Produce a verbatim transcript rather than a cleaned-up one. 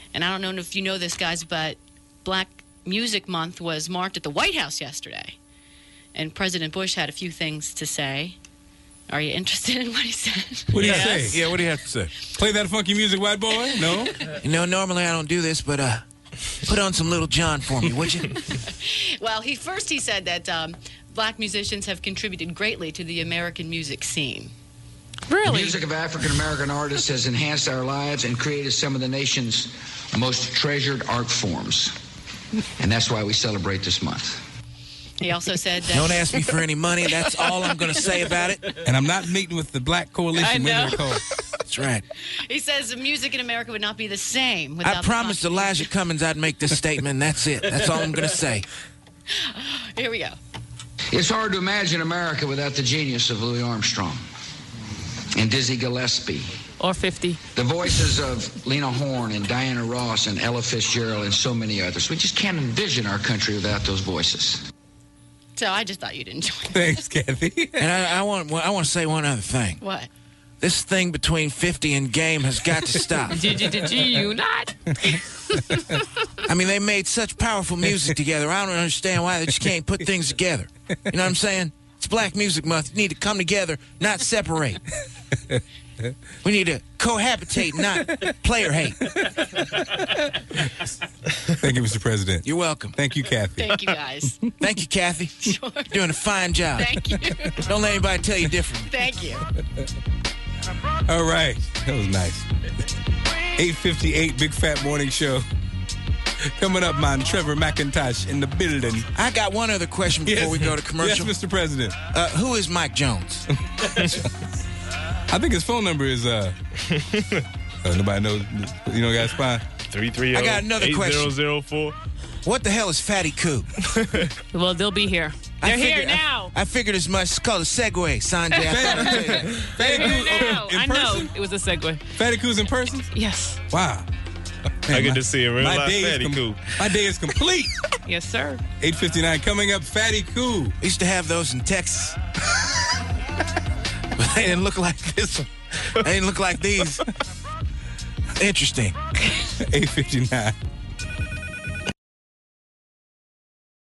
And I don't know if you know this, guys, but Black Music Month was marked at the White House yesterday. And President Bush had a few things to say. Are you interested in what he said? What do you Yes. say? Yeah, what do you have to say? Play that funky music, white boy? No? You know, normally I don't do this, but uh, put on some Little John for me, would you? Well, he first he said that um, black musicians have contributed greatly to the American music scene. The Really? music of African American artists has enhanced our lives and created some of the nation's most treasured art forms. And that's why we celebrate this month. He also said that... Don't ask me for any money. That's all I'm going to say about it. And I'm not meeting with the Black Coalition I when know. they're called. That's right. He says the music in America would not be the same without I the promised contribution. Elijah Cummings I'd make this statement, and that's it. That's all I'm going to say. Here we go. It's hard to imagine America without the genius of Louis Armstrong and Dizzy Gillespie. Or fifty. The voices of Lena Horne and Diana Ross and Ella Fitzgerald and so many others. We just can't envision our country without those voices. So I just thought you'd enjoy it. Thanks, Kathy. And I, I want I want to say one other thing. What? This thing between fifty and Game has got to stop. Did you, did you, you not? I mean, they made such powerful music together. I don't understand why they just can't put things together. You know what I'm saying? It's Black Music Month. You need to come together, not separate. We need to cohabitate, not player hate. Thank you, Mister President. You're welcome. Thank you, Kathy. Thank you, guys. Thank you, Kathy. Sure. You're doing a fine job. Thank you. Don't let anybody tell you different. Thank you. All right. That was nice. eight fifty-eight Big Fat Morning Show. Coming up, man. Trevor McIntosh in the building. I got one other question before Yes. we go to commercial. Yes, Mister President. Uh, who is Mike Jones? I think his phone number is, uh, uh nobody knows. You know, guys, fine. three three zero I got another eight question. zero zero four What the hell is Fatty Coo? Well, they'll be here. I They're here figured- now. I, I figured as much. It's called a Segway, Sanjay. I thought I'd tell you. Fatty They're here Coo now. in I know. person? It was a segue. Fatty Coo's in person? Yes. Wow. I get to see a real My life day is Fatty com- Coo. My day is complete. Yes, sir. eight fifty-nine coming up, Fatty Coo. We used to have those in Texas. But they didn't look like this one. They didn't look like these. Interesting. eight fifty-nine.